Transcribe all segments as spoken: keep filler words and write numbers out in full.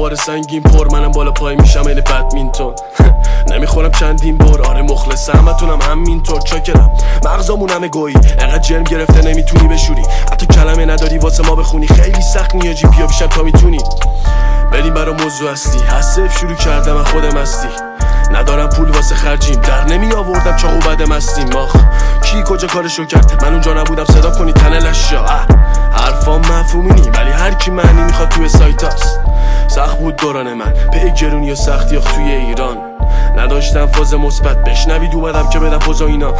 بار سنگین پر، منم بالا پای میشم این بدمینتون. نمیخورم چندین بار، آره مخلص همتونم همینطور. چاکرم مغزامون همه گویی، انقدر جرم گرفته نمیتونی بشوری، حتی کلمه نداری واسه ما بخونی. خیلی سخت نیاجی بیا بیشم تا میتونی. بریم برا موضوع اصلی، حسف شروع کردم من خودم هستی. ندارم پول واسه خرجیم، در نمی آوردم چاقو بدم هستیم. آخ کی کجا کارشو کرد، من اونجا نبودم صدا کنی تنه لشا. حرفام مفهومی نی ولی هر کی معنی میخواد توی سایت هست. سخت بود دوران من به گرونی و سختی توی ایران، نداشتم فاز مثبت بشنوید اومدم که بدم پوزا اینا.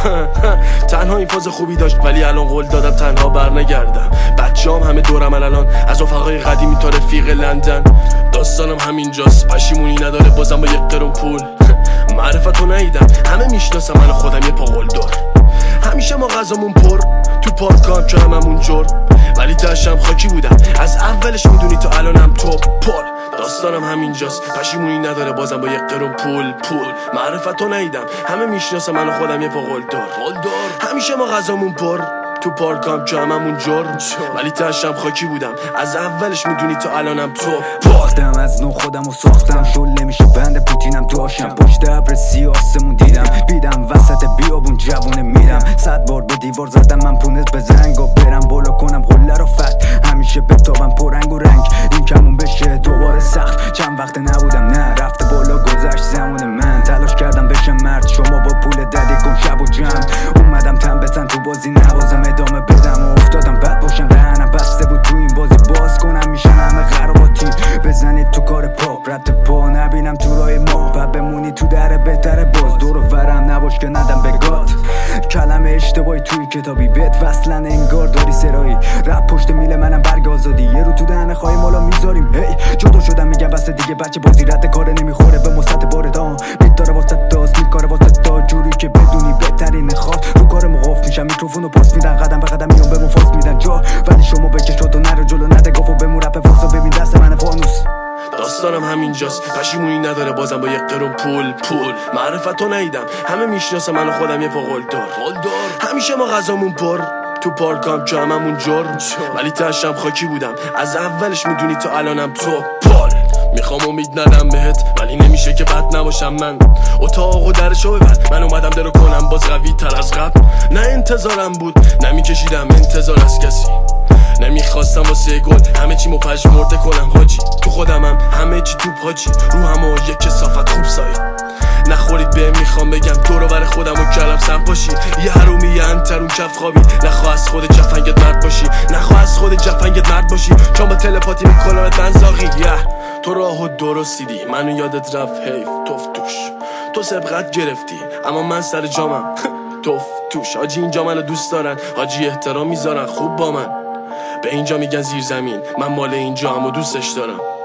تنها این فاز خوبی داشت ولی الان قول دادم تنها برنگردم. بچه‌ام همه دورم الان از رفقای قدیمی تا رفیق لندن. داستانم همینجاست، پشیمونی نداره بازم با یک قرون پول. معرفتو ندیدم همه میشناسم منو خودم یه پا قلدر. همیشه ما غذامون پر تو پارکام که هممون جور، ولی تاشم خاکی بودم از اولش میدونی تا الانم توپ پل. داستانم همینجاست، پشیمونی نداره بازم با یک قرون پول پول. معرفتو ندیدم همه میشناسم منو خودم یه پا قلدر. همیشه ما غذامون پر تو پارکام که هممون جور، ولی تاشم خاکی بودم از اولش میدونی تا الانم توپ. باختم از نو خودمو ساختم، شل میشه بند پوتینم داشتم. پشت ابر سیاسمون دیدم، بیدم وسط بیابون جوونه میرم. صد بار به دیوار زدم من پونت به زنگ و برم بالا کنم قله رو فت. همیشه بتابم پرنگ و رنگ، این کمون بشه دوباره سخت. چند وقت نبودم نه رفته بالا گذشت زمان من. تلاش کردم بشم مرد، شما با پول ددی کن شب و جمع. اومدم تن بزن تو بازی نوازم ادامه بدم و افتادم بد باشم. دهنم بسته بود تو این بازی باز کنم میشن همه خراباتی. بزنید تو کار پاپ رد پا نبینم تو راه ما، بعد بمونی تو در بهتره باز. دور و ورم نباش که ندم به گات کلمه اشتباهی توی کتابی بهت وصلن انگار داری سرایی. رپ پشت میله منم برگ آزادی، یه رو تو دهنه خواهی مالا میذاریم. هی جدا شدم میگم بس دیگه بچه بازی رد کار نمیخوره به مصد باردان. بیت داره واسه داست میکاره واسه تا جوری که بدونی بهترین خواد. رو کار مقاف میشم میکروفونو پاس میدن، قدم به قدم میام به مفاس میدن جا. ولی شما بکش تو نرو جلو نده گفت و بمون رپ فرصا ببین دست من فانوس. داستانم همینجاست، پشیمونی نداره بازم با یک قرون پول پول. معرفتو ندیدم همه میشناسم منو خودم یه پا قلدر. همیشه ما غذامون پر تو پارکام که هممون جور، ولی تاشم خاکی بودم از اولش میدونی تا الانم توپ پل. میخوام امید ندم بهت ولی نمیشه که بد نباشم من. اتاق و درشو ببند، من اومدم درو کنم باز قوی تر از قبل. نه انتظارم بود نمیکشیدم انتظار از کسی، نمیخواستم واسه گل همه چی مو پژمرده کنم حاجی. تو خودمم همه چی توپ حاجی، رو همه یک کثافت خوب سایی. نخورید به میخوام بگم دور و بر خودم و کلم سم پاشی. یه حرومی یه انترون کف خوابی، نخواه از خود جفنگت مرد باشی. نخواه از خود جفنگت مرد باشی چون با تلپاتی میکنمت منزاقی. یه تو راهو درست دیدی منو یادت رفت حیف توف توش. تو سبقت گرفتی اما من سر جامم توف توش. حاجی اینجا منو دوست دارن، حاجی احترام میذارن خوب با من. به اینجا میگن زیر زمین، من مال اینجا هم و دوستش دارم.